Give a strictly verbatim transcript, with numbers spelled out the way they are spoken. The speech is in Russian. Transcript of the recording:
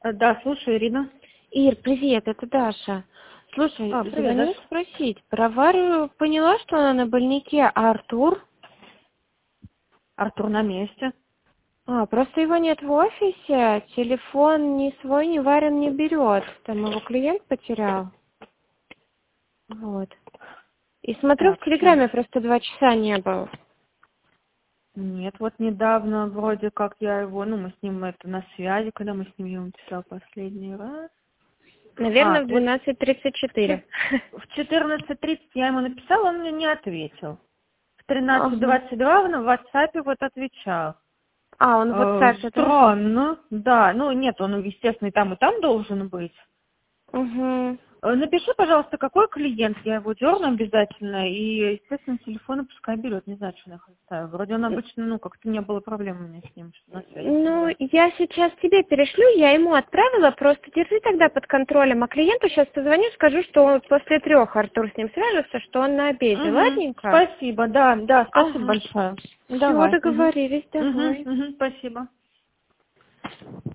Э, Да, слушай, Ирина. Ир, привет, это Даша. Слушай, А, привет, звоню Даша. спросить. Про Варю поняла, что она на больнике, а Артур? Артур на месте. А, просто его нет в офисе, телефон ни свой, ни Варин не берет. Там его клиент потерял. Вот. И смотрю, в Так, сейчас. Телеграме просто два часа не был. Нет, вот недавно вроде как я его, ну, мы с ним это на связи, когда мы с ним я ему писал последний раз. А, Наверное, в вот двенадцать тридцать в чет- четыре. в четырнадцать тридцать я ему написала, он мне не ответил. В тринадцать Ага. двадцать два он в WhatsApp вот отвечал. А, он в Э, WhatsApp, да? Странно, да, ну нет, он, естественно, и там, и там должен быть. Угу. Э, Напиши, пожалуйста, какой клиент, я его дерну обязательно, и, естественно, телефоны пускай берет, не знаю, что я их оставила. Вроде он обычно, ну, как-то не было проблем у меня с ним, что на связи Ну, всегда. я сейчас тебе перешлю, я ему отправила, просто держи тогда под контролем, а клиенту сейчас позвоню, скажу, что он после трех Артур с ним свяжется, что он на обеде, Угу. ладненько? Спасибо, да, да, спасибо Ага, большое. все, Давай. Угу. договорились, Угу, давай. угу, спасибо.